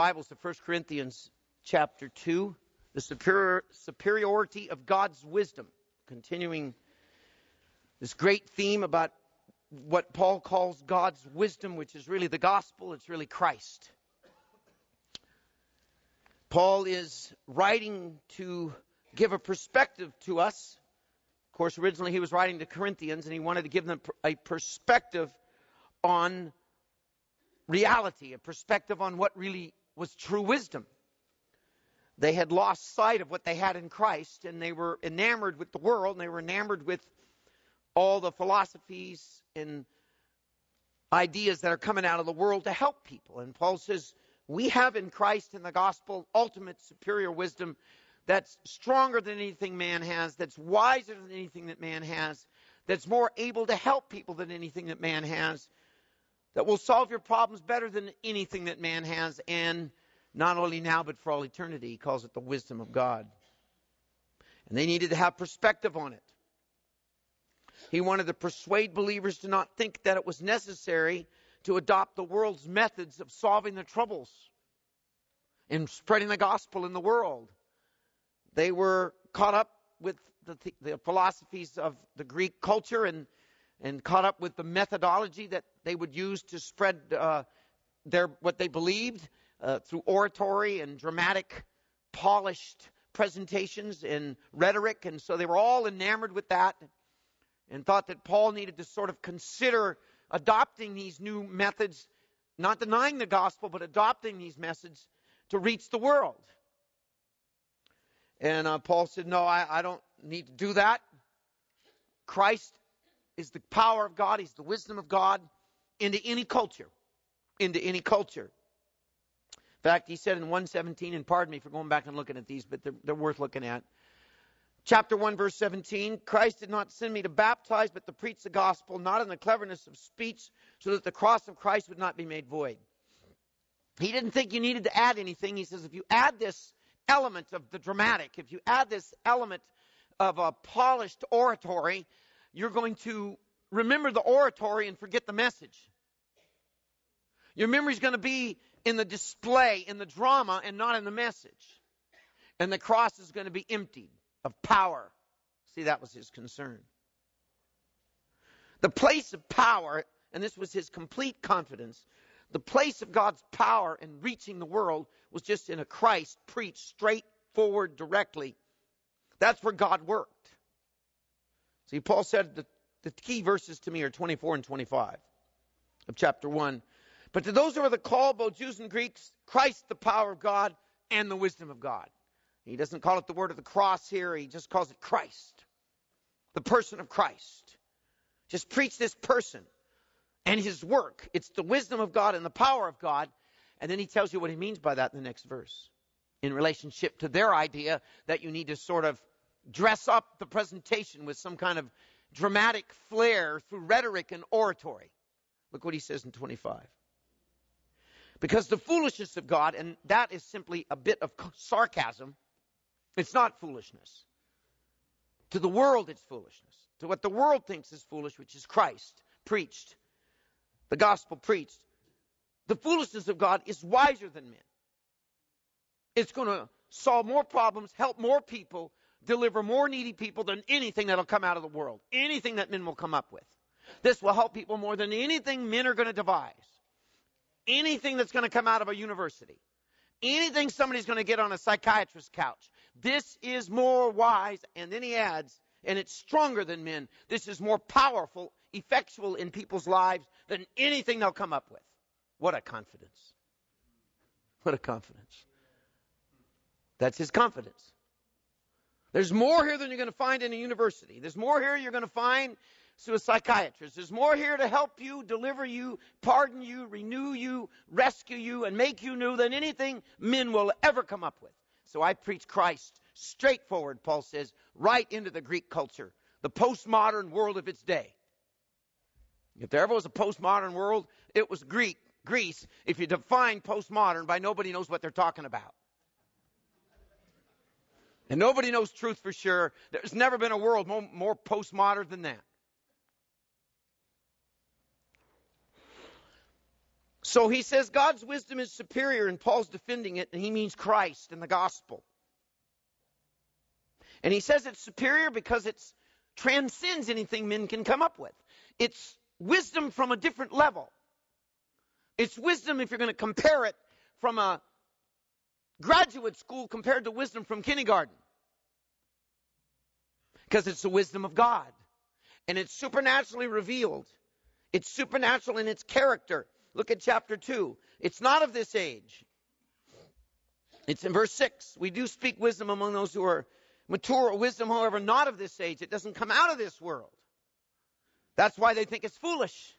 Bibles to 1 Corinthians chapter 2, the superiority of God's wisdom. Continuing this great theme about what Paul calls God's wisdom, which is really the gospel, it's really Christ. Paul is writing to give a perspective to us. Of course, originally he was writing to Corinthians, and he wanted to give them a perspective on reality, a perspective on what really was true wisdom. They had lost sight of what they had in Christ, and they were enamored with the world, and they were enamored with all the philosophies and ideas that are coming out of the world to help people. And Paul says, we have in Christ and the gospel ultimate superior wisdom that's stronger than anything man has, that's wiser than anything that man has, that's more able to help people than anything that man has, that will solve your problems better than anything that man has, and not only now but for all eternity. He calls it the wisdom of God. And they needed to have perspective on it. He wanted to persuade believers to not think that it was necessary to adopt the world's methods of solving their troubles and spreading the gospel in the world. They were caught up with the philosophies of the Greek culture and caught up with the methodology that they would use to spread what they believed through oratory and dramatic, polished presentations and rhetoric. And so they were all enamored with that and thought that Paul needed to sort of consider adopting these new methods, not denying the gospel, but adopting these methods to reach the world. And Paul said, no, I don't need to do that. Christ is the power of God. He's the wisdom of God into any culture. Into any culture. In fact, he said in 1:17, and pardon me for going back and looking at these, but they're worth looking at. Chapter 1, verse 17, Christ did not send me to baptize, but to preach the gospel, not in the cleverness of speech, so that the cross of Christ would not be made void. He didn't think you needed to add anything. He says, if you add this element of the dramatic, if you add this element of a polished oratory, you're going to remember the oratory and forget the message. Your memory is going to be in the display, in the drama, and not in the message. And the cross is going to be emptied of power. See, that was his concern. The place of power, and this was his complete confidence, the place of God's power in reaching the world was just in a Christ preached straightforward, directly. That's where God worked. See, Paul said the key verses to me are 24 and 25 of chapter 1. But to those who are the called, both Jews and Greeks, Christ, the power of God and the wisdom of God. He doesn't call it the word of the cross here. He just calls it Christ. The person of Christ. Just preach this person and his work. It's the wisdom of God and the power of God. And then he tells you what he means by that in the next verse. In relationship to their idea that you need to sort of dress up the presentation with some kind of dramatic flair through rhetoric and oratory. Look what he says in 25. Because the foolishness of God, and that is simply a bit of sarcasm, it's not foolishness. To the world it's foolishness. To what the world thinks is foolish, which is Christ preached, the gospel preached. The foolishness of God is wiser than men. It's going to solve more problems, help more people, deliver more needy people than anything that'll come out of the world. Anything that men will come up with. This will help people more than anything men are going to devise. Anything that's going to come out of a university. Anything somebody's going to get on a psychiatrist's couch. This is more wise. And then he adds, and it's stronger than men. This is more powerful, effectual in people's lives than anything they'll come up with. What a confidence. What a confidence. That's his confidence. There's more here than you're going to find in a university. There's more here you're going to find to a psychiatrist. There's more here to help you, deliver you, pardon you, renew you, rescue you, and make you new than anything men will ever come up with. So I preach Christ straightforward, Paul says, right into the Greek culture, the postmodern world of its day. If there ever was a postmodern world, it was Greece. If you define postmodern by nobody knows what they're talking about. And nobody knows truth for sure. There's never been a world more postmodern than that. So he says God's wisdom is superior, and Paul's defending it, and he means Christ and the gospel. And he says it's superior because it transcends anything men can come up with. It's wisdom from a different level. It's wisdom, if you're going to compare it, from a graduate school compared to wisdom from kindergarten. Because it's the wisdom of God. And it's supernaturally revealed. It's supernatural in its character. Look at chapter 2. It's not of this age. It's in verse 6. We do speak wisdom among those who are mature, wisdom, however, not of this age. It doesn't come out of this world. That's why they think it's foolish.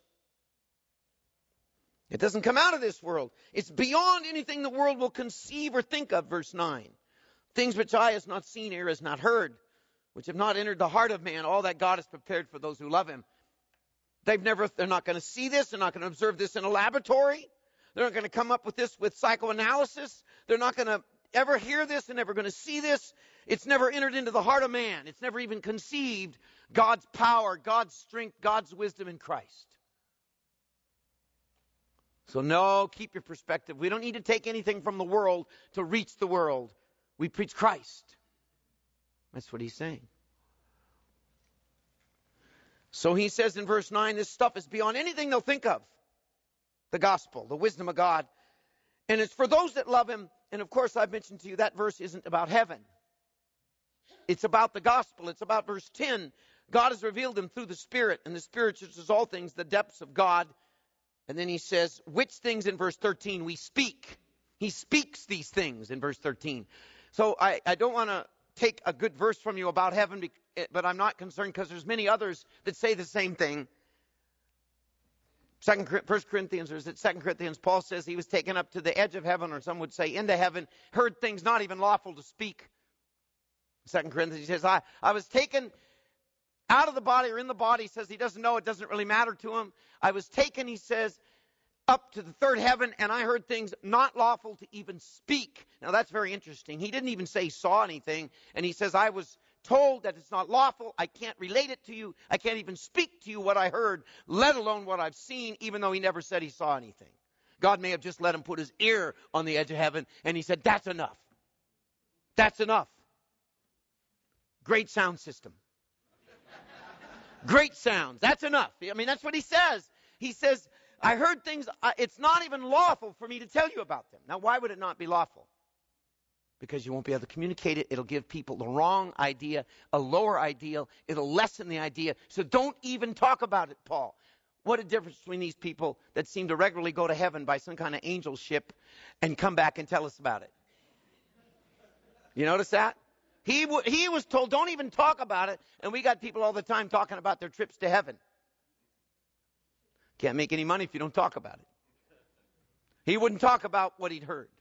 It doesn't come out of this world. It's beyond anything the world will conceive or think of, verse 9. Things which eye has not seen, ear has not heard, which have not entered the heart of man, all that God has prepared for those who love him. They're not going to see this. They're not going to observe this in a laboratory. They're not going to come up with this with psychoanalysis. They're not going to ever hear this. They're never going to see this. It's never entered into the heart of man. It's never even conceived God's power, God's strength, God's wisdom in Christ. So no, keep your perspective. We don't need to take anything from the world to reach the world. We preach Christ. That's what he's saying. So he says in verse 9, this stuff is beyond anything they'll think of. The gospel, the wisdom of God. And it's for those that love him. And of course, I've mentioned to you that verse isn't about heaven. It's about the gospel. It's about verse 10. God has revealed him through the Spirit. And the Spirit searches all things, the depths of God. And then he says, which things in verse 13 we speak. He speaks these things in verse 13. So I don't want to take a good verse from you about heaven, but I'm not concerned because there's many others that say the same thing. 1 Corinthians, or is it 2 Corinthians, Paul says he was taken up to the edge of heaven, or some would say into heaven, heard things not even lawful to speak. 2 Corinthians, he says, I was taken out of the body or in the body. He says he doesn't know. It doesn't really matter to him. I was taken, he says, up to the third heaven, and I heard things not lawful to even speak. Now, that's very interesting. He didn't even say he saw anything. And he says, I was told that it's not lawful. I can't relate it to you. I can't even speak to you what I heard, let alone what I've seen, even though he never said he saw anything. God may have just let him put his ear on the edge of heaven, and he said, that's enough. That's enough. Great sound system. Great sounds. That's enough. I mean, that's what he says. He says, I heard things, it's not even lawful for me to tell you about them. Now, why would it not be lawful? Because you won't be able to communicate it. It'll give people the wrong idea, a lower ideal. It'll lessen the idea. So don't even talk about it, Paul. What a difference between these people that seem to regularly go to heaven by some kind of angel ship and come back and tell us about it. You notice that? He was told, don't even talk about it. And we got people all the time talking about their trips to heaven. Can't make any money if you don't talk about it. He wouldn't talk about what he'd heard.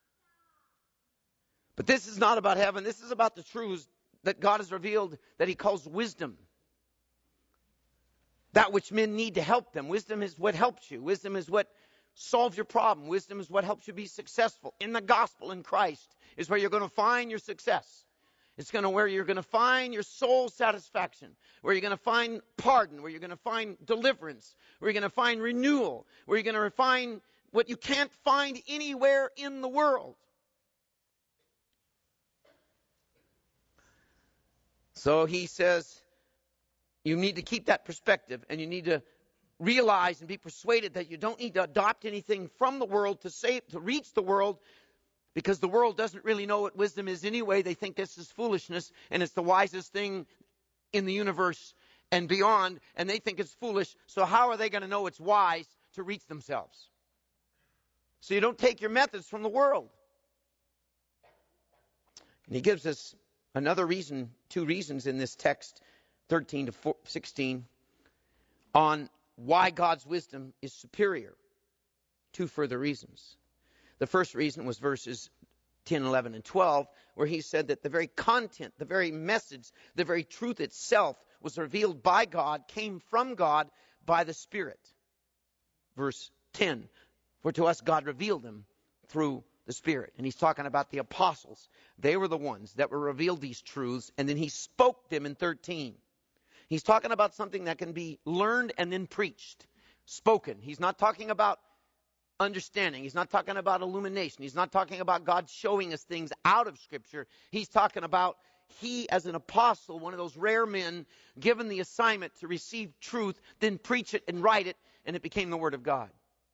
But this is not about heaven. This is about the truths that God has revealed that he calls wisdom. That which men need to help them. Wisdom is what helps you. Wisdom is what solves your problem. Wisdom is what helps you be successful. In the gospel, in Christ, is where you're going to find your success. It's where you're going to find your soul satisfaction, where you're going to find pardon, where you're going to find deliverance, where you're going to find renewal, where you're going to find what you can't find anywhere in the world. So he says, you need to keep that perspective, and you need to realize and be persuaded that you don't need to adopt anything from the world to reach the world. Because the world doesn't really know what wisdom is anyway. They think this is foolishness, and it's the wisest thing in the universe and beyond, and they think it's foolish. So how are they going to know it's wise to reach themselves? So you don't take your methods from the world. And he gives us another reason, two reasons in this text, 13 to 16, on why God's wisdom is superior. Two further reasons. The first reason was verses 10, 11, and 12, where he said that the very content, the very message, the very truth itself was revealed by God, came from God by the Spirit. Verse 10, for to us God revealed them through the Spirit. And he's talking about the apostles. They were the ones that were revealed these truths, and then he spoke them in 13. He's talking about something that can be learned and then preached, spoken. He's not talking about understanding. He's not talking about illumination. He's not talking about God showing us things out of Scripture. He's talking about he, as an apostle, one of those rare men, given the assignment to receive truth, then preach it and write it, and it became the Word of God.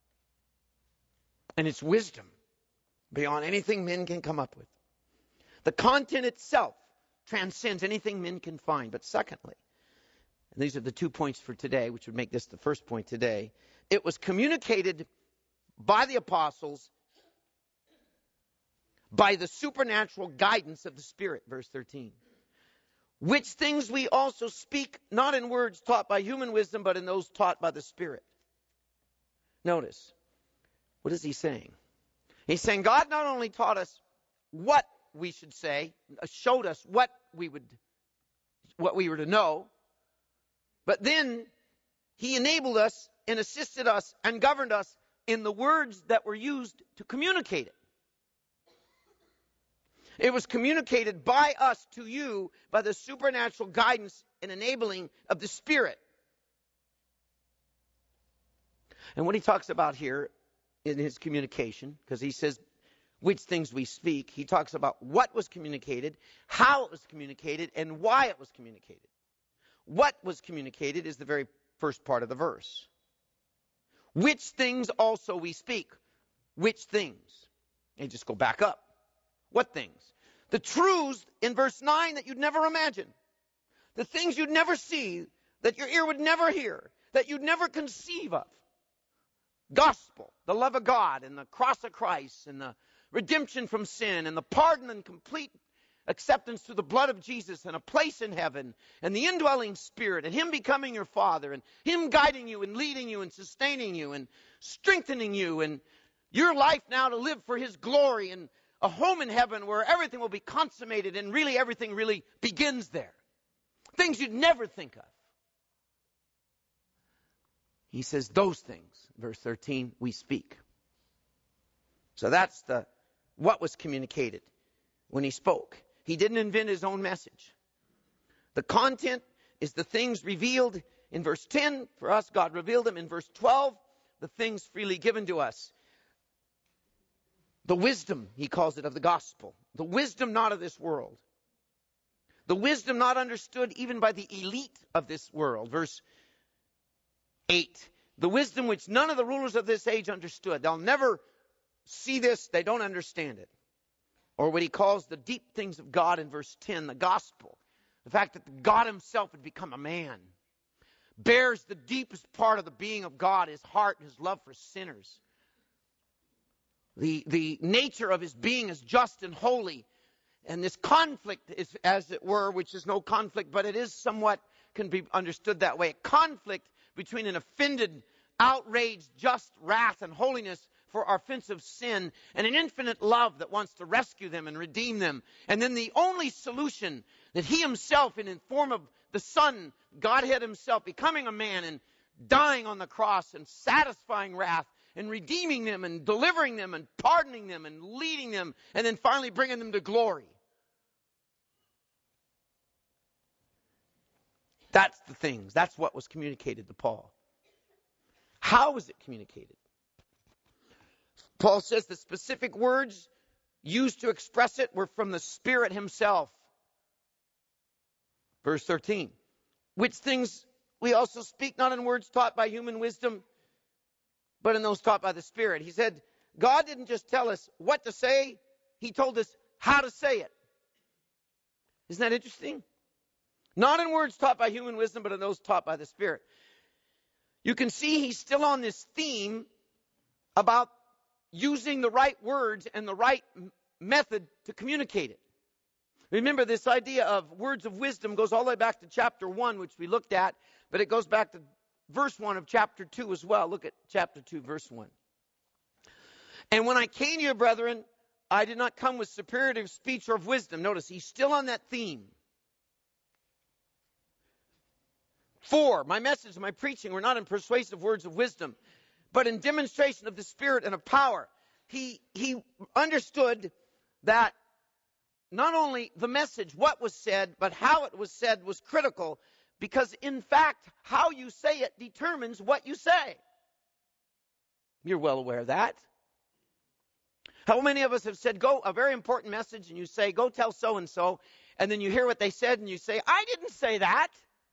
And it's wisdom beyond anything men can come up with. The content itself transcends anything men can find. But secondly, and these are the 2 points for today, which would make this the first point today, it was communicated by the apostles by the supernatural guidance of the Spirit, verse 13. Which things we also speak, not in words taught by human wisdom, but in those taught by the Spirit. Notice, what is he saying? He's saying God not only taught us what we should say, showed us what we were to know, but then he enabled us and assisted us and governed us in the words that were used to communicate it. It was communicated by us to you by the supernatural guidance and enabling of the Spirit. And what he talks about here in his communication, because he says which things we speak, he talks about what was communicated, how it was communicated, and why it was communicated. What was communicated is the very first part of the verse. Which things also we speak. Which things? And just go back up. What things? The truths in verse 9 that you'd never imagine. The things you'd never see, that your ear would never hear, that you'd never conceive of. Gospel, the love of God, and the cross of Christ, and the redemption from sin, and the pardon and complete acceptance through the blood of Jesus, and a place in heaven, and the indwelling Spirit, and Him becoming your Father, and Him guiding you, and leading you, and sustaining you, and strengthening you, and your life now to live for His glory, and a home in heaven where everything will be consummated, and really everything really begins there. Things you'd never think of. He says those things, verse 13, we speak. So that's what was communicated when he spoke. He didn't invent his own message. The content is the things revealed in verse 10. For us, God revealed them. In verse 12, the things freely given to us. The wisdom, he calls it, of the gospel. The wisdom not of this world. The wisdom not understood even by the elite of this world. Verse 8. The wisdom which none of the rulers of this age understood. They'll never see this. They don't understand it. Or what he calls the deep things of God in verse 10, the gospel. The fact that God himself had become a man. Bears the deepest part of the being of God, his heart and his love for sinners. The nature of his being is just and holy. And this conflict is, as it were, which is no conflict, but it is somewhat, can be understood that way. A conflict between an offended, outraged, just wrath and holiness for our offensive sin, and an infinite love that wants to rescue them and redeem them. And then the only solution that he himself, in the form of the Son, Godhead himself, becoming a man and dying on the cross and satisfying wrath and redeeming them and delivering them and pardoning them and leading them and then finally bringing them to glory. That's the things. That's what was communicated to Paul. How was it communicated? Paul says the specific words used to express it were from the Spirit himself. Verse 13. Which things we also speak not in words taught by human wisdom, but in those taught by the Spirit. He said, God didn't just tell us what to say, he told us how to say it. Isn't that interesting? Not in words taught by human wisdom, but in those taught by the Spirit. You can see he's still on this theme about using the right words and the right method to communicate it. Remember, this idea of words of wisdom goes all the way back to chapter 1, which we looked at, but it goes back to verse 1 of chapter 2 as well. Look at chapter 2, verse 1. And when I came to you, brethren, I did not come with superlative speech or of wisdom. Notice, he's still on that theme. 4, my message, my preaching were not in persuasive words of wisdom, but in demonstration of the Spirit and of power. He understood that not only the message, what was said, but how it was said was critical, because in fact, how you say it determines what you say. You're well aware of that. How many of us have said, go, a very important message, and you say, go tell so-and-so, and then you hear what they said, and you say, I didn't say that.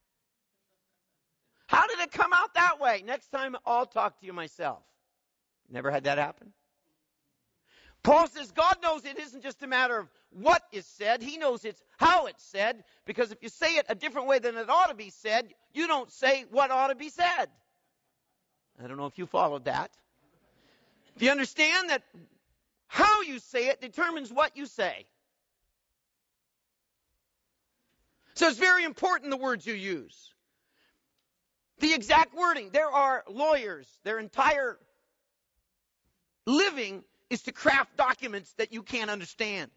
How did it come out that way? Next time, I'll talk to you myself. Never had that happen? Paul says God knows it isn't just a matter of what is said. He knows it's how it's said, because if you say it a different way than it ought to be said, you don't say what ought to be said. I don't know if you followed that. Do you understand that how you say it determines what you say? So it's very important the words you use. The exact wording. There are lawyers, their entire living is to craft documents that you can't understand.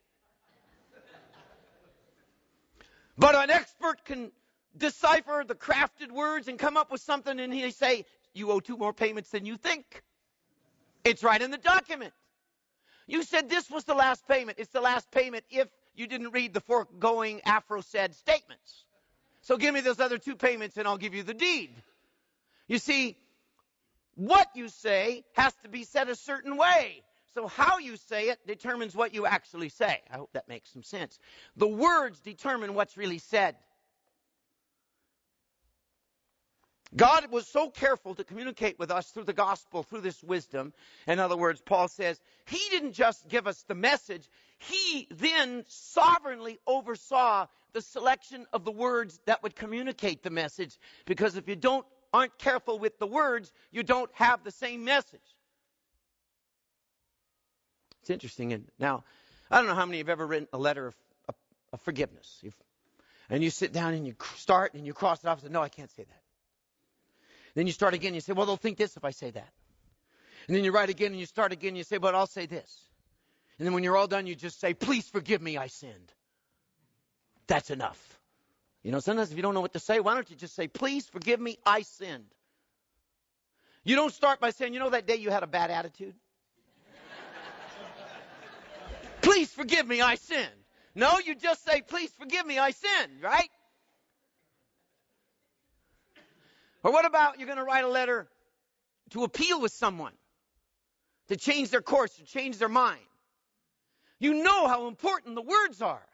But an expert can decipher the crafted words and come up with something, and he say, you owe 2 more payments than you think. It's right in the document. You said this was the last payment. It's the last payment if you didn't read the foregoing aforesaid statements. So give me those other 2 payments and I'll give you the deed. You see, what you say has to be said a certain way. So how you say it determines what you actually say. I hope that makes some sense. The words determine what's really said. God was so careful to communicate with us through the gospel, through this wisdom. In other words, Paul says, he didn't just give us the message. He then sovereignly oversaw the selection of the words that would communicate the message. Because if you aren't careful with the words, you don't have the same message. It's interesting. And now, I don't know how many have ever written a letter of forgiveness. And you sit down and you start and you cross it off and say, no, I can't say that. Then you start again and you say, well, they'll think this if I say that. And then you write again and you start again and you say, but I'll say this. And then when you're all done, you just say, please forgive me, I sinned. That's enough. You know, sometimes if you don't know what to say, why don't you just say, please forgive me, I sinned. You don't start by saying, you know that day you had a bad attitude? Please forgive me, I sinned. No, you just say, please forgive me, I sinned, right? Or what about you're going to write a letter to appeal with someone, to change their course, to change their mind? You know how important the words are.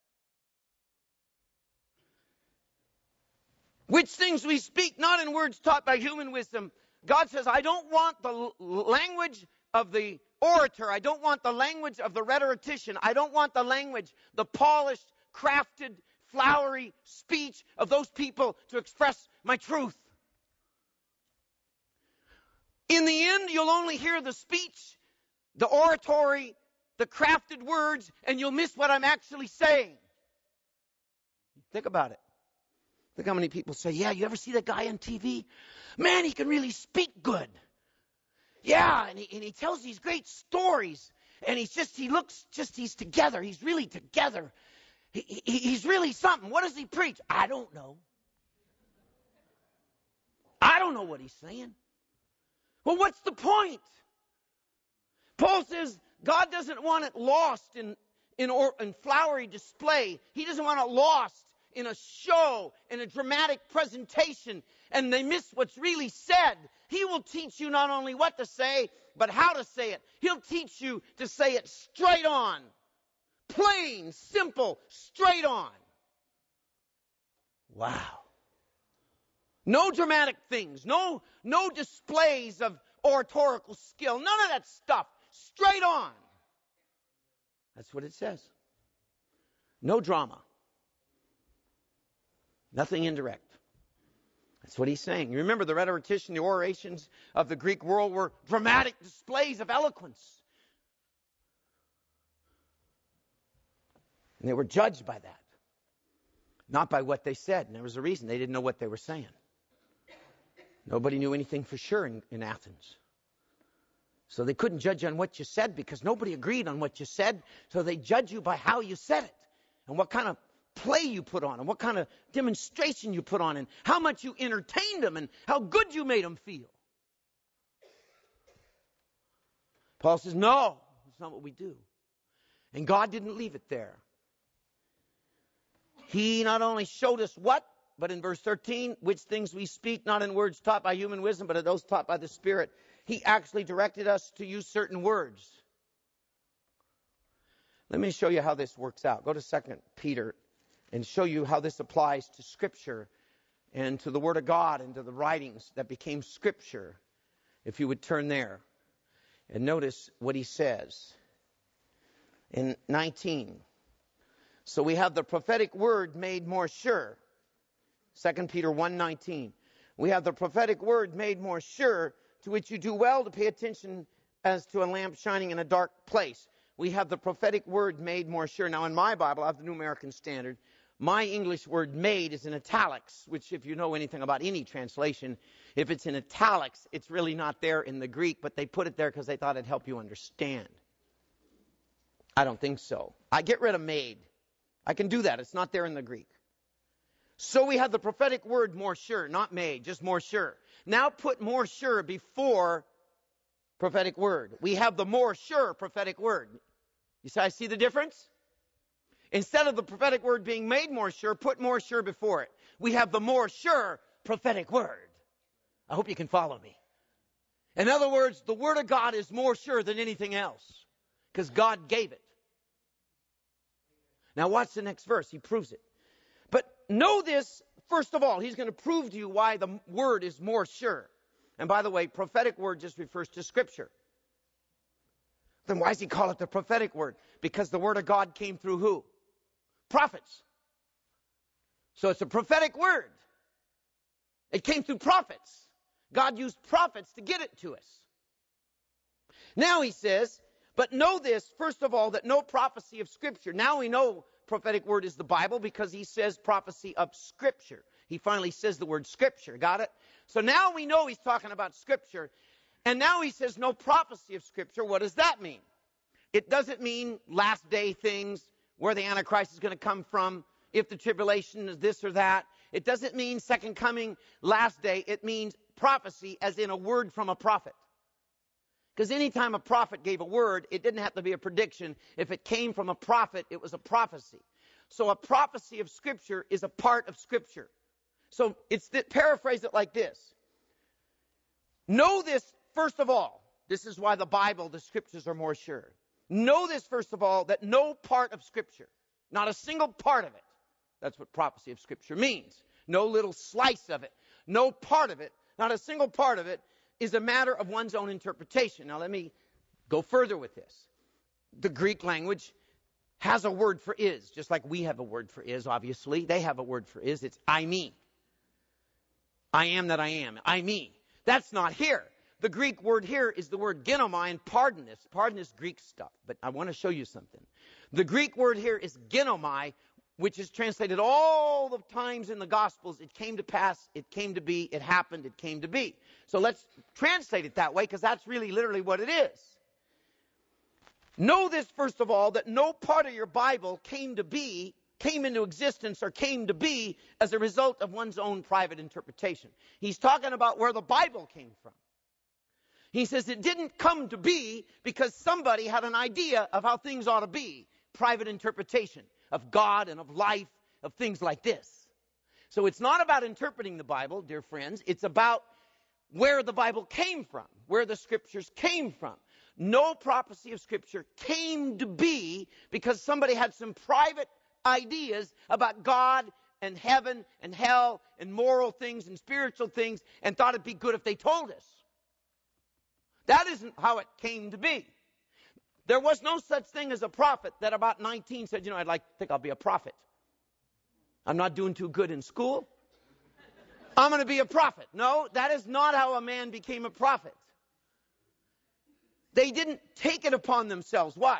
Which things we speak, not in words taught by human wisdom. God says, I don't want the language of the orator. I don't want the language of the rhetorician. I don't want the language, the polished, crafted, flowery speech of those people to express my truth. In the end, you'll only hear the speech, the oratory, the crafted words, and you'll miss what I'm actually saying. Think about it. Look how many people say, yeah, you ever see that guy on TV? Man, he can really speak good. Yeah, and he tells these great stories. And he's together. He's really together. He's really something. What does he preach? I don't know. I don't know what he's saying. Well, what's the point? Paul says God doesn't want it lost in flowery display. He doesn't want it lost in a show, in a dramatic presentation, and they miss what's really said. He will teach you not only what to say, but how to say it. He'll teach you to say it straight on. Plain, simple, straight on. Wow. No dramatic things. No displays of oratorical skill. None of that stuff. Straight on. That's what it says. No drama. Nothing indirect. That's what he's saying. You remember the rhetorician, the orations of the Greek world were dramatic displays of eloquence. And they were judged by that. Not by what they said. And there was a reason. They didn't know what they were saying. Nobody knew anything for sure in Athens. So they couldn't judge on what you said because nobody agreed on what you said. So they judge you by how you said it and what kind of play you put on and what kind of demonstration you put on and how much you entertained them and how good you made them feel. Paul says, no, that's not what we do. And God didn't leave it there. He not only showed us what, but in verse 13, which things we speak, not in words taught by human wisdom, but in those taught by the Spirit. He actually directed us to use certain words. Let me show you how this works out. Go to 2 Peter and show you how this applies to Scripture and to the Word of God and to the writings that became Scripture. If you would turn there and notice what he says in 19. So we have the prophetic word made more sure. 2 Peter 1:19. We have the prophetic word made more sure, to which you do well to pay attention as to a lamp shining in a dark place. We have the prophetic word made more sure. Now in my Bible, I have the New American Standard. My English word made is in italics, which if you know anything about any translation, if it's in italics, it's really not there in the Greek, but they put it there because they thought it'd help you understand. I don't think so. I get rid of made. I can do that. It's not there in the Greek. So we have the prophetic word more sure, not made, just more sure. Now put more sure before prophetic word. We have the more sure prophetic word. You see the difference? Instead of the prophetic word being made more sure, put more sure before it. We have the more sure prophetic word. I hope you can follow me. In other words, the Word of God is more sure than anything else because God gave it. Now watch the next verse. He proves it. But know this, first of all, he's going to prove to you why the Word is more sure. And by the way, prophetic word just refers to Scripture. Then why does he call it the prophetic word? Because the Word of God came through who? Prophets. So it's a prophetic word. It came through prophets. God used prophets to get it to us. Now he says, but know this, first of all, that no prophecy of Scripture. Now we know prophetic word is the Bible because he says prophecy of Scripture. He finally says the word Scripture. Got it? So now we know he's talking about Scripture. And now he says no prophecy of Scripture. What does that mean? It doesn't mean last day things, where the Antichrist is going to come from, if the tribulation is this or that. It doesn't mean second coming, last day. It means prophecy as in a word from a prophet. Because anytime a prophet gave a word, it didn't have to be a prediction. If it came from a prophet, it was a prophecy. So a prophecy of Scripture is a part of Scripture. So paraphrase it like this. Know this, first of all. This is why the Bible, the Scriptures are more sure. Know this, first of all, that no part of Scripture, not a single part of it, that's what prophecy of Scripture means. No little slice of it, no part of it, not a single part of it, is a matter of one's own interpretation. Now let me go further with this. The Greek language has a word for is, just like we have a word for is, obviously. They have a word for is. It's I me. I am that I am. I me. That's not here. The Greek word here is the word ginomai, and pardon this. Pardon this Greek stuff, but I want to show you something. The Greek word here is ginomai, which is translated all the times in the Gospels. It came to pass, it came to be, it happened, it came to be. So let's translate it that way, because that's really literally what it is. Know this, first of all, that no part of your Bible came into existence or came to be as a result of one's own private interpretation. He's talking about where the Bible came from. He says it didn't come to be because somebody had an idea of how things ought to be. Private interpretation of God and of life, of things like this. So it's not about interpreting the Bible, dear friends. It's about where the Bible came from, where the Scriptures came from. No prophecy of Scripture came to be because somebody had some private ideas about God and heaven and hell and moral things and spiritual things and thought it'd be good if they told us. That isn't how it came to be. There was no such thing as a prophet that about 19 said, I'd think I'll be a prophet. I'm not doing too good in school. I'm going to be a prophet. No, that is not how a man became a prophet. They didn't take it upon themselves. Watch.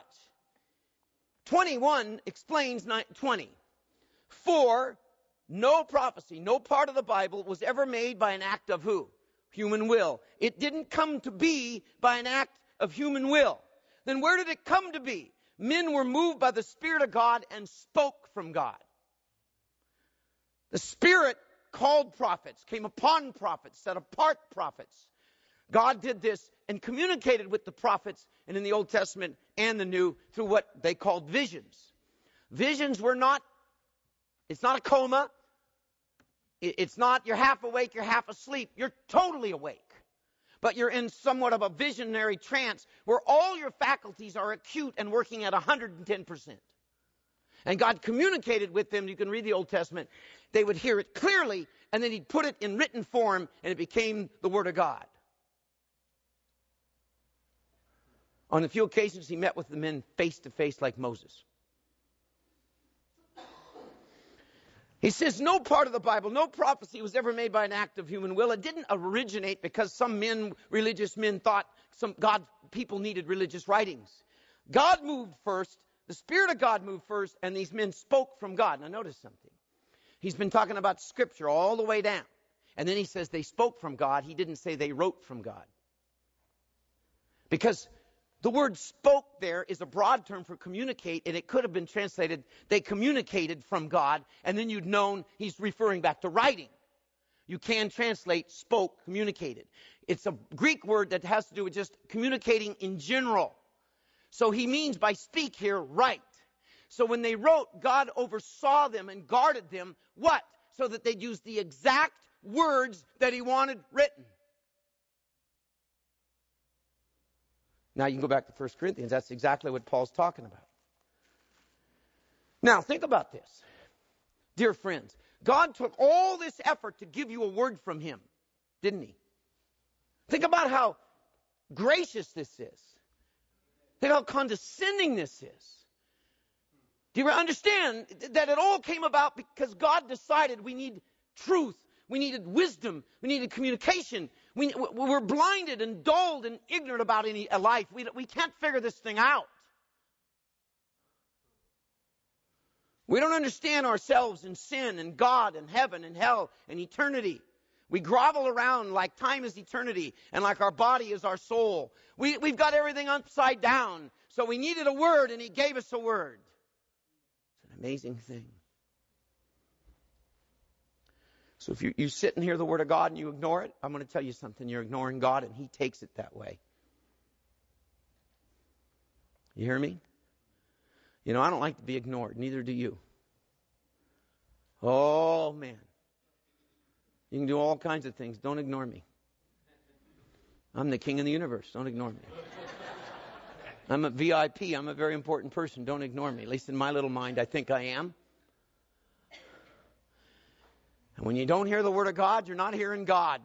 21 explains 20. For no prophecy, no part of the Bible was ever made by an act of who? Human will. It didn't come to be by an act of human will. Then where did it come to be? Men were moved by the Spirit of God and spoke from God. The Spirit called prophets, came upon prophets, set apart prophets. God did this and communicated with the prophets, and in the Old Testament and the New, through what they called visions. Visions were not, it's not a coma. It's not you're half awake, you're half asleep. You're totally awake. but you're in somewhat of a visionary trance where all your faculties are acute and working at 110%. And God communicated with them. You can read the Old Testament. They would hear it clearly, and then he'd put it in written form, and it became the Word of God. On a few occasions, he met with the men face to face like Moses. He says no part of the Bible, no prophecy was ever made by an act of human will. It didn't originate because some men, religious men, thought people needed religious writings. God moved first, the Spirit of God moved first, and these men spoke from God. Now notice something. He's been talking about Scripture all the way down. And then he says they spoke from God. He didn't say they wrote from God. Because the word spoke there is a broad term for communicate, and it could have been translated, they communicated from God, and then you'd known he's referring back to writing. You can translate spoke, communicated. It's a Greek word that has to do with just communicating in general. So he means by speak here, write. So when they wrote, God oversaw them and guarded them. What? So that they'd use the exact words that he wanted written. Now you can go back to 1 Corinthians. That's exactly what Paul's talking about. Now think about this. Dear friends, God took all this effort to give you a word from him, didn't he? Think about how gracious this is. Think how condescending this is. Do you understand that it all came about because God decided we need truth. We needed wisdom. We needed communication. We're blinded and dulled and ignorant about any life. We can't figure this thing out. We don't understand ourselves and sin and God and heaven and hell and eternity. We grovel around like time is eternity and like our body is our soul. We've got everything upside down. So we needed a word, and he gave us a word. It's an amazing thing. So if you sit and hear the word of God and you ignore it, I'm going to tell you something. You're ignoring God, and he takes it that way. You hear me? You know, I don't like to be ignored. Neither do you. Oh, man. You can do all kinds of things. Don't ignore me. I'm the king of the universe. Don't ignore me. I'm a VIP. I'm a very important person. Don't ignore me. At least in my little mind, I think I am. And when you don't hear the word of God, you're not hearing God.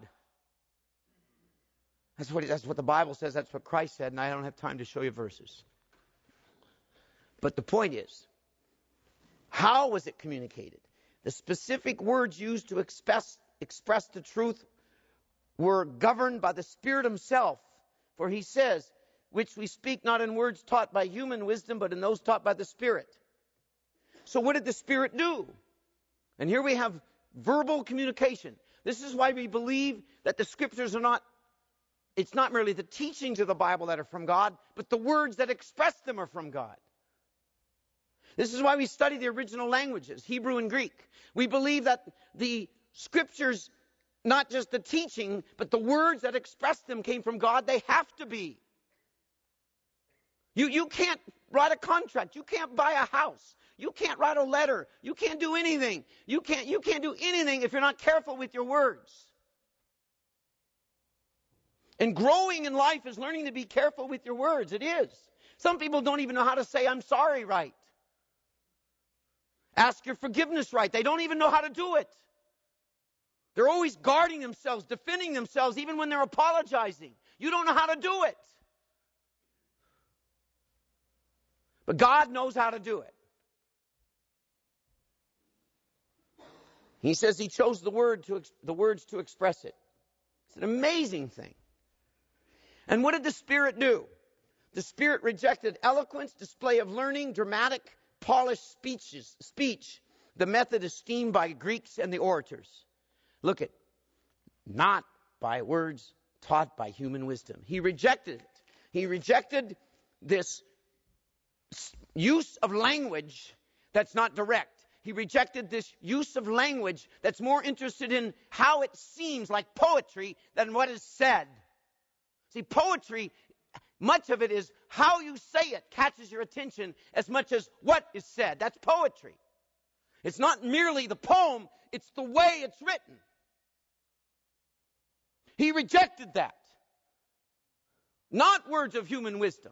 That's what the Bible says. That's what Christ said, and I don't have time to show you verses. But the point is, how was it communicated? The specific words used to express the truth were governed by the Spirit himself. For he says, which we speak not in words taught by human wisdom, but in those taught by the Spirit. So what did the Spirit do? And here we have verbal communication. This is why we believe that the Scriptures are not, it's not merely the teachings of the Bible that are from God, but the words that express them are from God. This is why we study the original languages, Hebrew and Greek. We believe that the Scriptures, not just the teaching, but the words that express them came from God. They have to be. You can't write a contract. You can't buy a house. You can't write a letter. You can't do anything. You can't do anything if you're not careful with your words. And growing in life is learning to be careful with your words. It is. Some people don't even know how to say I'm sorry right. Ask your forgiveness right. They don't even know how to do it. They're always guarding themselves, defending themselves, even when they're apologizing. You don't know how to do it. But God knows how to do it. He says he chose the words to express it. It's an amazing thing. And what did the Spirit do? The Spirit rejected eloquence, display of learning, dramatic, polished speech, the method esteemed by Greeks and the orators. Look at, not by words taught by human wisdom. He rejected it. He rejected this use of language that's not direct. He rejected this use of language that's more interested in how it seems like poetry than what is said. See, poetry, much of it is how you say it catches your attention as much as what is said. That's poetry. It's not merely the poem, it's the way it's written. He rejected that. Not words of human wisdom.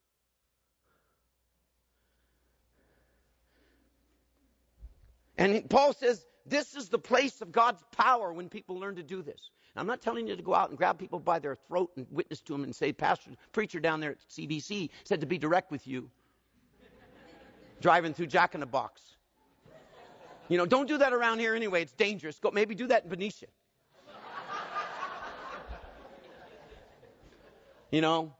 And Paul says, this is the place of God's power when people learn to do this. I'm not telling you to go out and grab people by their throat and witness to them and say, Pastor, preacher down there at CBC said to be direct with you. Driving through Jack in the Box. You know, don't do that around here anyway. It's dangerous. Go, maybe do that in Benicia. You know?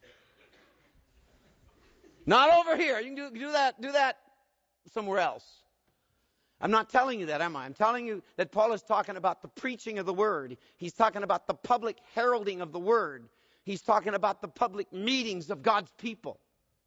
Not over here. You can do that somewhere else. I'm not telling you that, am I? I'm telling you that Paul is talking about the preaching of the word. He's talking about the public heralding of the word. He's talking about the public meetings of God's people.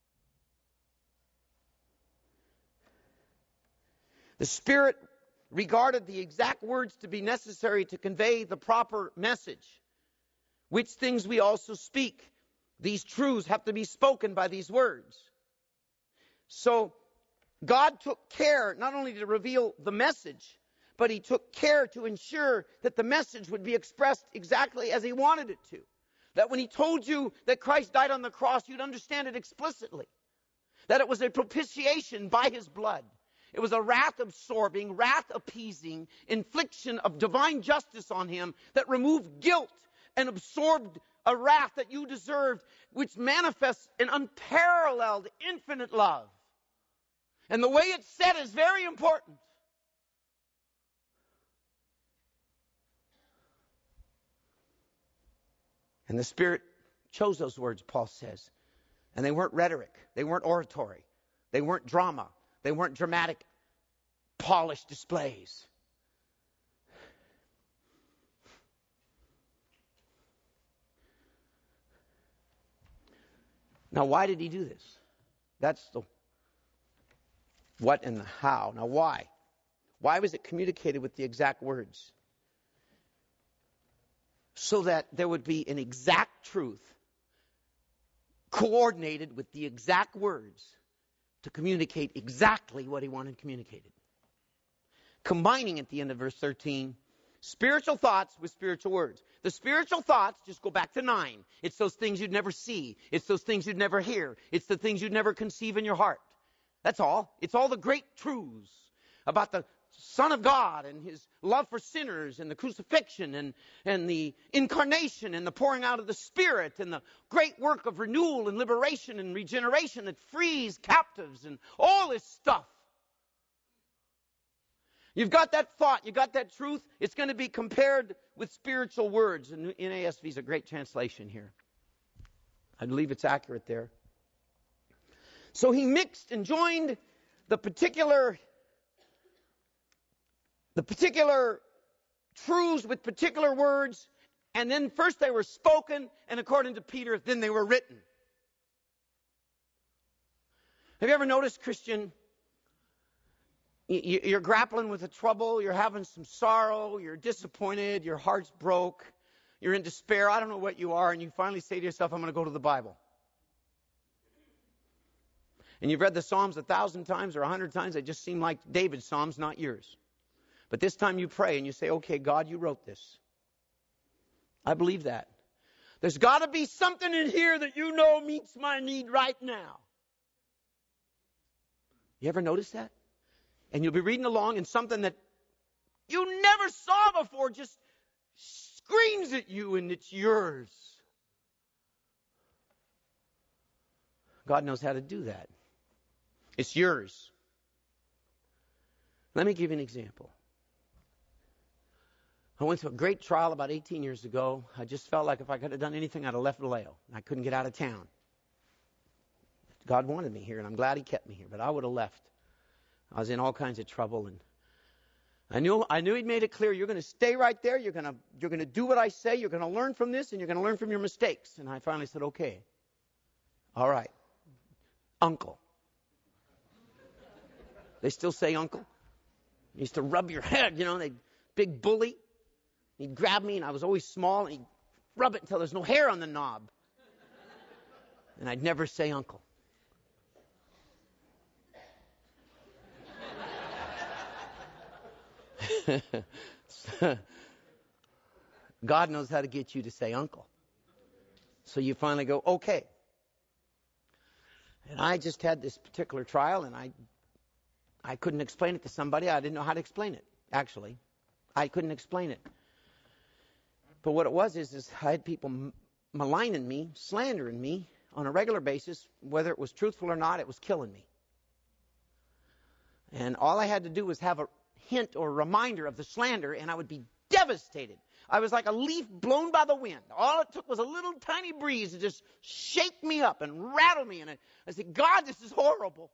The Spirit regarded the exact words to be necessary to convey the proper message, which things we also speak. These truths have to be spoken by these words. So God took care not only to reveal the message, but he took care to ensure that the message would be expressed exactly as he wanted it to. That when he told you that Christ died on the cross, you'd understand it explicitly. That it was a propitiation by his blood. It was a wrath-absorbing, wrath-appeasing infliction of divine justice on him that removed guilt and absorbed a wrath that you deserved, which manifests an unparalleled, infinite love. And the way it's said is very important. And the Spirit chose those words, Paul says. And they weren't rhetoric. They weren't oratory. They weren't drama. They weren't dramatic, polished displays. Now, why did he do this? That's the what and the how. Now, why? Why was it communicated with the exact words? So that there would be an exact truth coordinated with the exact words to communicate exactly what he wanted communicated. Combining at the end of verse 13, spiritual thoughts with spiritual words. The spiritual thoughts, just go back to 9. It's those things you'd never see. It's those things you'd never hear. It's the things you'd never conceive in your heart. That's all. It's all the great truths about the Son of God and his love for sinners and the crucifixion and the incarnation and the pouring out of the Spirit and the great work of renewal and liberation and regeneration that frees captives and all this stuff. You've got that thought, you've got that truth. It's going to be compared with spiritual words. And NASV is a great translation here. I believe it's accurate there. So he mixed and joined the particular truths with particular words, and then first they were spoken, and according to Peter, then they were written. Have you ever noticed, Christian, you're grappling with a trouble, you're having some sorrow, you're disappointed, your heart's broke, you're in despair, I don't know what you are, and you finally say to yourself, I'm going to go to the Bible. And you've read the Psalms 1,000 times or 100 times, they just seem like David's Psalms, not yours. But this time you pray and you say, okay, God, you wrote this. I believe that. There's got to be something in here that you know meets my need right now. You ever notice that? And you'll be reading along and something that you never saw before just screams at you and it's yours. God knows how to do that. It's yours. Let me give you an example. I went through a great trial about 18 years ago. I just felt like if I could have done anything, I'd have left Vallejo. I couldn't get out of town. God wanted me here, and I'm glad he kept me here, but I would have left. I was in all kinds of trouble, and I knew he'd made it clear, you're going to stay right there, you're going to do what I say, you're going to learn from this, and you're going to learn from your mistakes. And I finally said, okay. All right. Uncle. They still say uncle. He used to rub your head, they big bully. He'd grab me, and I was always small, and he'd rub it until there's no hair on the knob. And I'd never say uncle. God knows how to get you to say uncle. So you finally go, okay. And I just had this particular trial, and I couldn't explain it to somebody. I didn't know how to explain it, actually. I couldn't explain it. But what it was is I had people maligning me, slandering me on a regular basis. Whether it was truthful or not, it was killing me. And all I had to do was have a hint or reminder of the slander, and I would be devastated. I was like a leaf blown by the wind. All it took was a little tiny breeze to just shake me up and rattle me. And I said, God, this is horrible.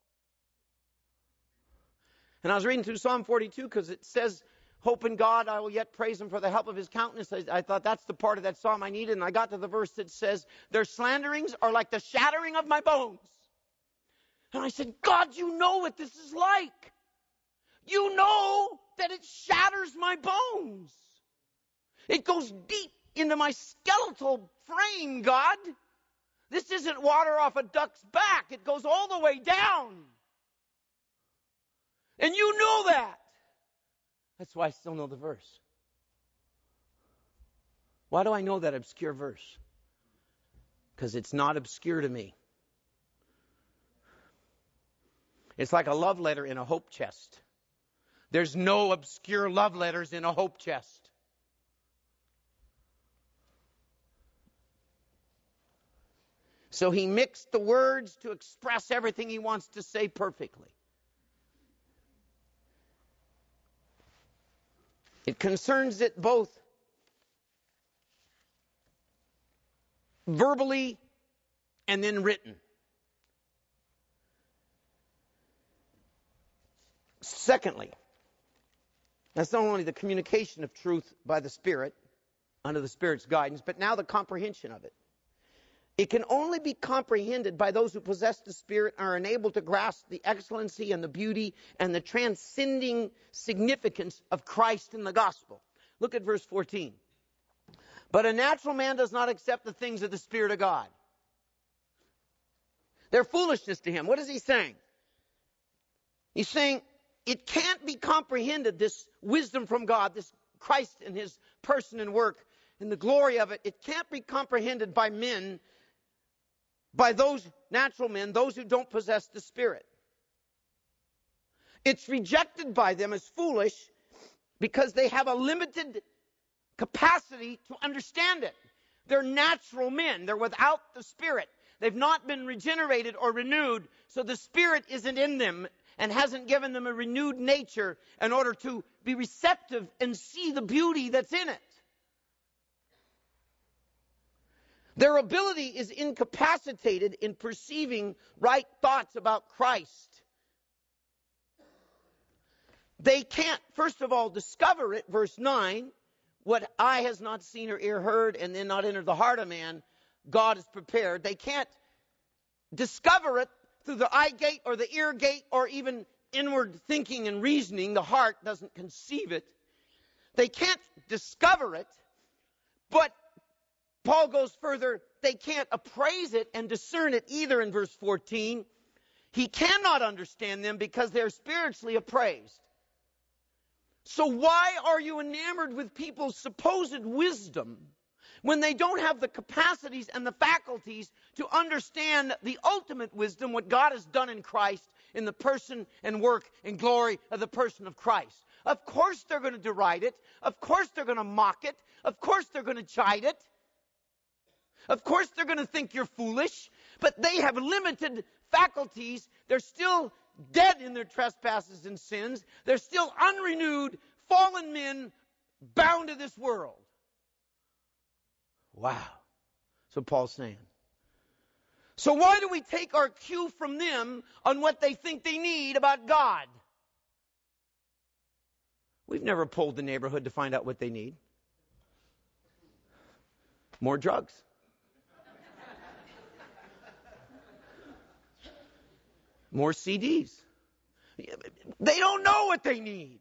And I was reading through Psalm 42 because it says, hope in God, I will yet praise him for the help of his countenance. I thought that's the part of that psalm I needed. And I got to the verse that says, their slanderings are like the shattering of my bones. And I said, God, you know what this is like. You know that it shatters my bones. It goes deep into my skeletal frame, God. This isn't water off a duck's back. It goes all the way down. And you know that. That's why I still know the verse. Why do I know that obscure verse? Because it's not obscure to me. It's like a love letter in a hope chest. There's no obscure love letters in a hope chest. So he mixed the words to express everything he wants to say perfectly. It concerns it both verbally and then written. Secondly, that's not only the communication of truth by the Spirit, under the Spirit's guidance, but now the comprehension of it. It can only be comprehended by those who possess the Spirit and are enabled to grasp the excellency and the beauty and the transcending significance of Christ in the gospel. Look at verse 14. But a natural man does not accept the things of the Spirit of God. They're foolishness to him. What is he saying? He's saying it can't be comprehended, this wisdom from God, this Christ and his person and work and the glory of it. It can't be comprehended by men, by those natural men, those who don't possess the Spirit. It's rejected by them as foolish because they have a limited capacity to understand it. They're natural men. They're without the Spirit. They've not been regenerated or renewed, so the Spirit isn't in them and hasn't given them a renewed nature in order to be receptive and see the beauty that's in it. Their ability is incapacitated in perceiving right thoughts about Christ. They can't, first of all, discover it, verse 9, what eye has not seen or ear heard, and then not entered the heart of man, God has prepared. They can't discover it through the eye gate or the ear gate or even inward thinking and reasoning. The heart doesn't conceive it. They can't discover it, but Paul goes further, they can't appraise it and discern it either in verse 14. He cannot understand them because they're spiritually appraised. So why are you enamored with people's supposed wisdom when they don't have the capacities and the faculties to understand the ultimate wisdom, what God has done in Christ, in the person and work and glory of the person of Christ? Of course they're going to deride it. Of course they're going to mock it. Of course they're going to chide it. Of course they're going to think you're foolish, but they have limited faculties. They're still dead in their trespasses and sins. They're still unrenewed, fallen men bound to this world. Wow. That's what Paul's saying. So why do we take our cue from them on what they think they need about God? We've never polled the neighborhood to find out what they need. More drugs. More CDs. They don't know what they need.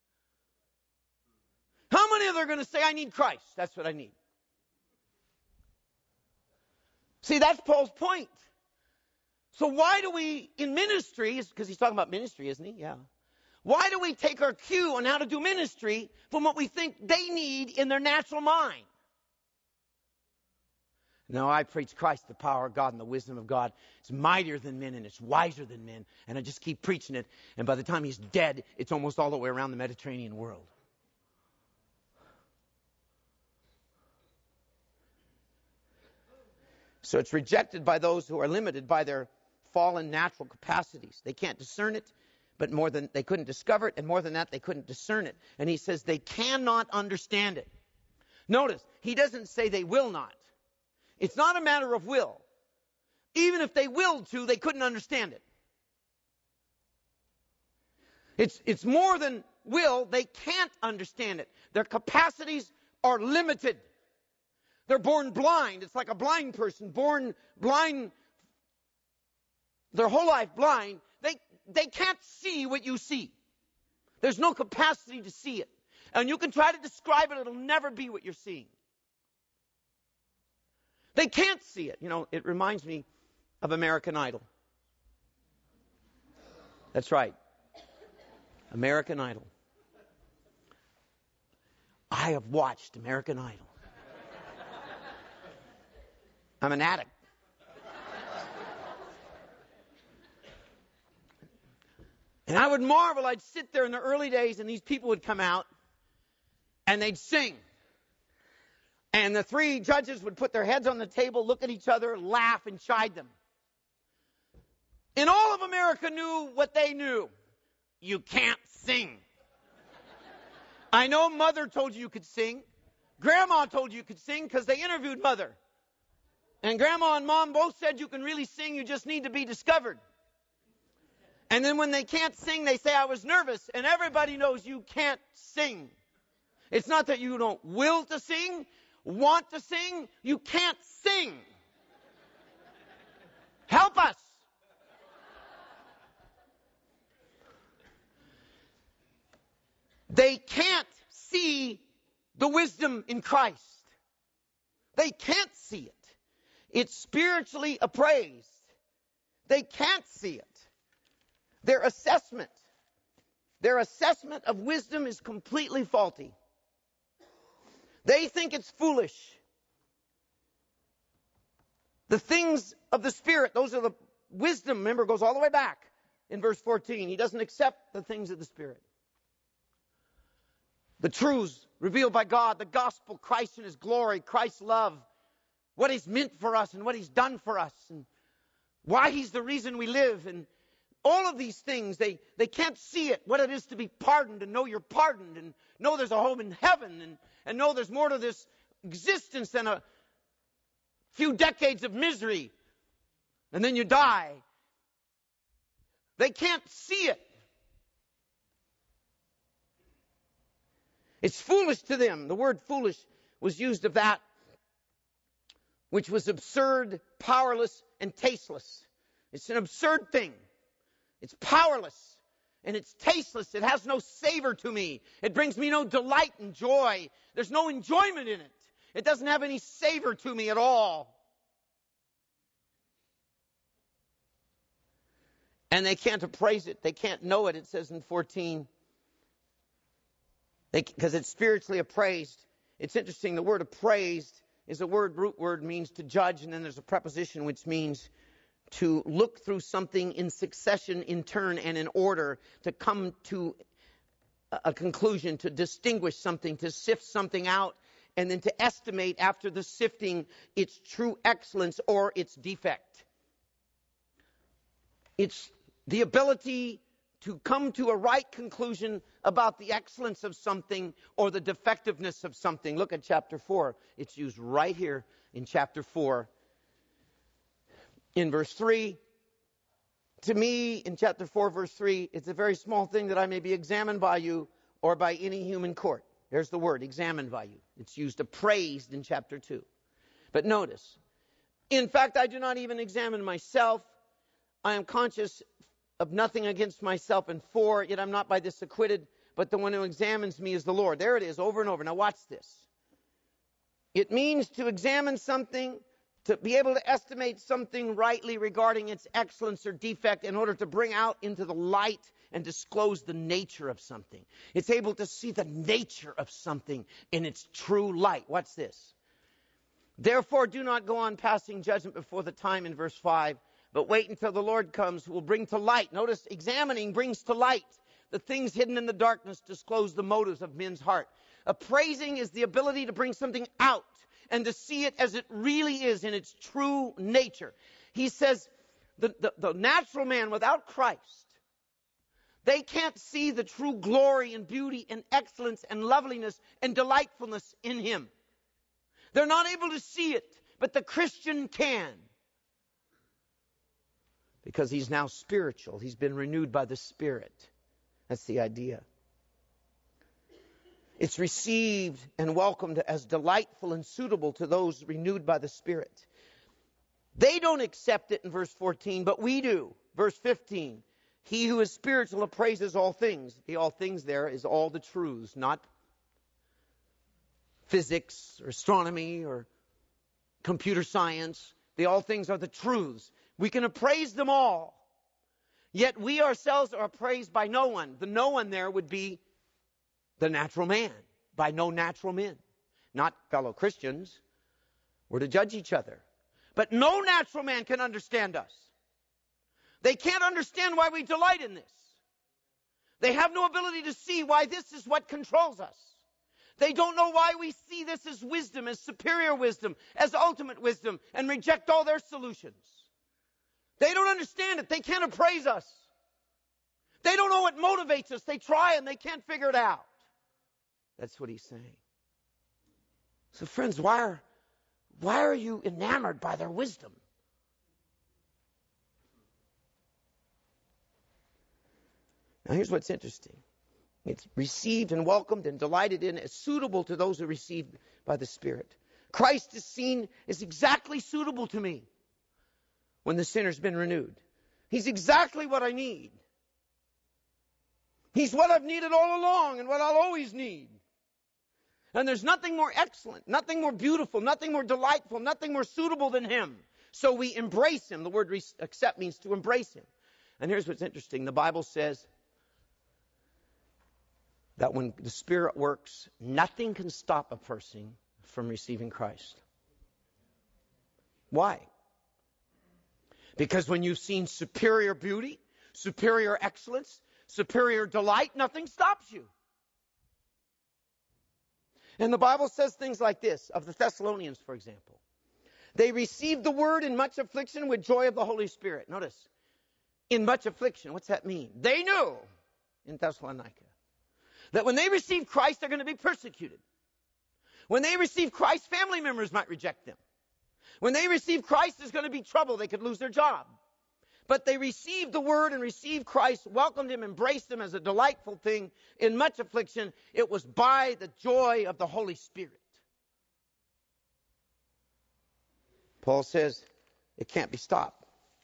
How many of them are going to say, I need Christ? That's what I need. See, that's Paul's point. So why do we, in ministry, because he's talking about ministry, isn't he? Yeah. Why do we take our cue on how to do ministry from what we think they need in their natural mind? No, I preach Christ, the power of God and the wisdom of God. It's mightier than men and it's wiser than men. And I just keep preaching it. And by the time he's dead, it's almost all the way around the Mediterranean world. So it's rejected by those who are limited by their fallen natural capacities. They can't discern it, but more than they couldn't discover it, and more than that, they couldn't discern it. And he says they cannot understand it. Notice, he doesn't say they will not. It's not a matter of will. Even if they willed to, they couldn't understand it. It's more than will. They can't understand it. Their capacities are limited. They're born blind. It's like a blind person, born blind, their whole life blind. They can't see what you see. There's no capacity to see it. And you can try to describe it, it'll never be what you're seeing. They can't see it. You know, it reminds me of American Idol. That's right. American Idol. I have watched American Idol. I'm an addict. And I would marvel, I'd sit there in the early days and these people would come out and they'd sing. And the three judges would put their heads on the table, look at each other, laugh, and chide them. And all of America knew what they knew. You can't sing. I know Mother told you could sing. Grandma told you could sing because they interviewed Mother. And Grandma and Mom both said you can really sing, you just need to be discovered. And then when they can't sing, they say, I was nervous. And everybody knows you can't sing. It's not that you don't will to sing, want to sing, you can't sing. Help us. They can't see the wisdom in Christ. They can't see it. It's spiritually appraised. They can't see it. Their assessment of wisdom is completely faulty. They think it's foolish. The things of the Spirit, those are the wisdom, remember, goes all the way back in verse 14. He doesn't accept the things of the Spirit. The truths revealed by God, the gospel, Christ in His glory, Christ's love, what He's meant for us and what He's done for us, and why He's the reason we live, and all of these things, they can't see it, what it is to be pardoned and know you're pardoned and know there's a home in heaven and know there's more to this existence than a few decades of misery and then you die. They can't see it. It's foolish to them. The word foolish was used of that which was absurd, powerless, and tasteless. It's an absurd thing. It's powerless and it's tasteless. It has no savor to me. It brings me no delight and joy. There's no enjoyment in it. It doesn't have any savor to me at all. And they can't appraise it. They can't know it. It says in 14. Because it's spiritually appraised. It's interesting. The word appraised is a word, root word, means to judge. And then there's a preposition which means to look through something in succession, in turn, and in order, to come to a conclusion, to distinguish something, to sift something out, and then to estimate after the sifting its true excellence or its defect. It's the ability to come to a right conclusion about the excellence of something or the defectiveness of something. Look at chapter 4. It's used right here in chapter 4. In verse 3, to me, in chapter 4, verse 3, it's a very small thing that I may be examined by you or by any human court. There's the word, examined by you. It's used appraised in chapter 2. But notice, in fact, I do not even examine myself. I am conscious of nothing against myself. And 4, yet I'm not by this acquitted, but the one who examines me is the Lord. There it is, over and over. Now watch this. It means to examine something, to be able to estimate something rightly regarding its excellence or defect in order to bring out into the light and disclose the nature of something. It's able to see the nature of something in its true light. What's this? Therefore, do not go on passing judgment before the time in verse 5, but wait until the Lord comes, who will bring to light. Notice, examining brings to light. The things hidden in the darkness disclose the motives of men's heart. Appraising is the ability to bring something out and to see it as it really is in its true nature. He says the natural man without Christ, they can't see the true glory and beauty and excellence and loveliness and delightfulness in him. They're not able to see it, but the Christian can. Because he's now spiritual. He's been renewed by the Spirit. That's the idea. It's received and welcomed as delightful and suitable to those renewed by the Spirit. They don't accept it in verse 14, but we do. Verse 15. He who is spiritual appraises all things. The all things there is all the truths, not physics or astronomy or computer science. The all things are the truths. We can appraise them all. Yet we ourselves are appraised by no one. The no one there would be the natural man, by no natural men, not fellow Christians. We're to judge each other. But no natural man can understand us. They can't understand why we delight in this. They have no ability to see why this is what controls us. They don't know why we see this as wisdom, as superior wisdom, as ultimate wisdom, and reject all their solutions. They don't understand it. They can't appraise us. They don't know what motivates us. They try and they can't figure it out. That's what he's saying. So friends, why are you enamored by their wisdom? Now here's what's interesting. It's received and welcomed and delighted in as suitable to those who receive by the Spirit. Christ is seen as exactly suitable to me when the sinner's been renewed. He's exactly what I need. He's what I've needed all along and what I'll always need. And there's nothing more excellent, nothing more beautiful, nothing more delightful, nothing more suitable than him. So we embrace him. The word accept means to embrace him. And here's what's interesting. The Bible says that when the Spirit works, nothing can stop a person from receiving Christ. Why? Because when you've seen superior beauty, superior excellence, superior delight, nothing stops you. And the Bible says things like this of the Thessalonians, for example. They received the word in much affliction with joy of the Holy Spirit. Notice, in much affliction. What's that mean? They knew in Thessalonica that when they receive Christ, they're going to be persecuted. When they receive Christ, family members might reject them. When they receive Christ, there's going to be trouble. They could lose their job. But they received the word and received Christ, welcomed him, embraced him as a delightful thing in much affliction. It was by the joy of the Holy Spirit. Paul says it can't be stopped.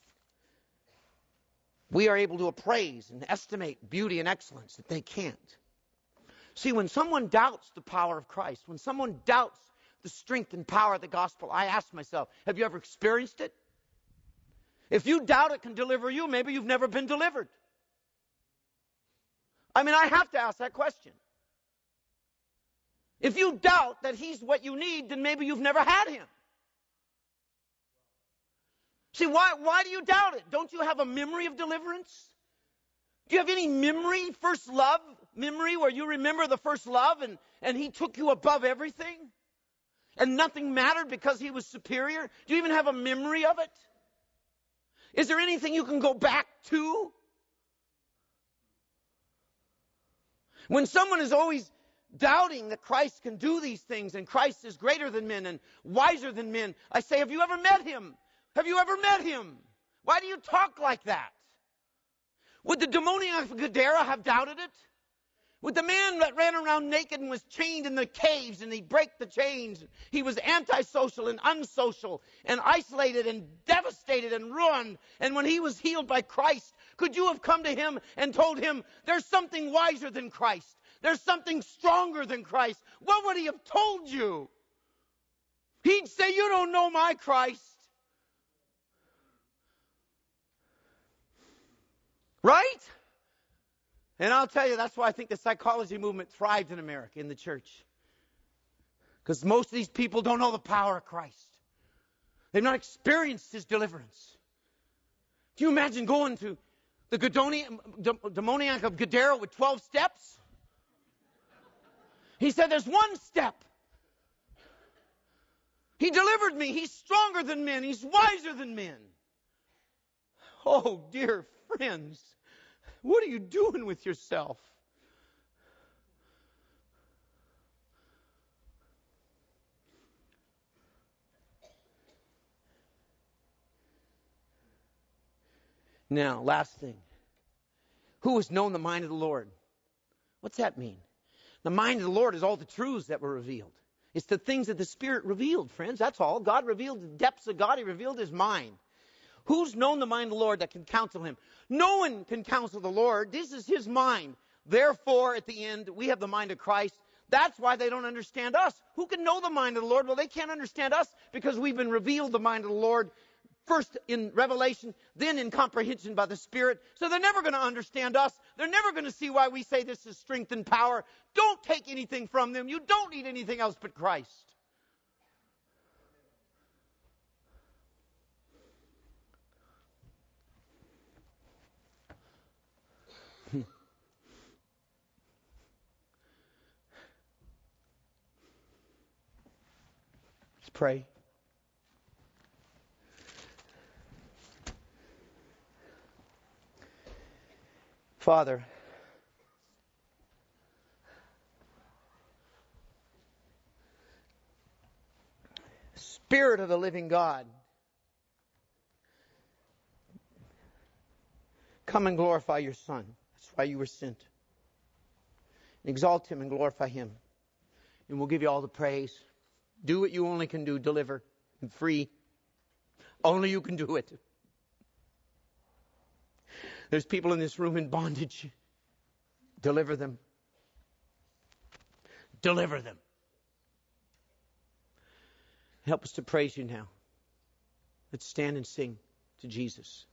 We are able to appraise and estimate beauty and excellence that they can't. See, when someone doubts the power of Christ, when someone doubts the strength and power of the gospel, I ask myself, have you ever experienced it? If you doubt it can deliver you, maybe you've never been delivered. I mean, I have to ask that question. If you doubt that he's what you need, then maybe you've never had him. See, why do you doubt it? Don't you have a memory of deliverance? Do you have any memory, first love memory, where you remember the first love and he took you above everything? And nothing mattered because he was superior? Do you even have a memory of it? Is there anything you can go back to? When someone is always doubting that Christ can do these things and Christ is greater than men and wiser than men, I say, have you ever met him? Have you ever met him? Why do you talk like that? Would the demoniac of Gadara have doubted it? Would the man that ran around naked and was chained in the caves and he break the chains, he was antisocial and unsocial and isolated and devastated and ruined, and when he was healed by Christ, could you have come to him and told him, there's something wiser than Christ, there's something stronger than Christ? What would he have told you? He'd say, you don't know my Christ. Right? And I'll tell you, that's why I think the psychology movement thrived in America, in the church. Because most of these people don't know the power of Christ. They've not experienced His deliverance. Do you imagine going to the demoniac of Gadara with 12 steps? He said, there's one step. He delivered me. He's stronger than men. He's wiser than men. Oh, dear friends, what are you doing with yourself? Now, last thing. Who has known the mind of the Lord? What's that mean? The mind of the Lord is all the truths that were revealed. It's the things that the Spirit revealed, friends. That's all. God revealed the depths of God. He revealed His mind. Who's known the mind of the Lord that can counsel Him? No one can counsel the Lord. This is His mind. Therefore, at the end, we have the mind of Christ. That's why they don't understand us. Who can know the mind of the Lord? Well, they can't understand us because we've been revealed the mind of the Lord. First in revelation, then in comprehension by the Spirit. So they're never going to understand us. They're never going to see why we say this is strength and power. Don't take anything from them. You don't need anything else but Christ. Let's pray. Father, Spirit of the living God, come and glorify your Son. That's why you were sent. Exalt Him and glorify Him. And we'll give you all the praise. Do what you only can do, deliver and free. Only you can do it. There's people in this room in bondage. Deliver them. Deliver them. Help us to praise you now. Let's stand and sing to Jesus.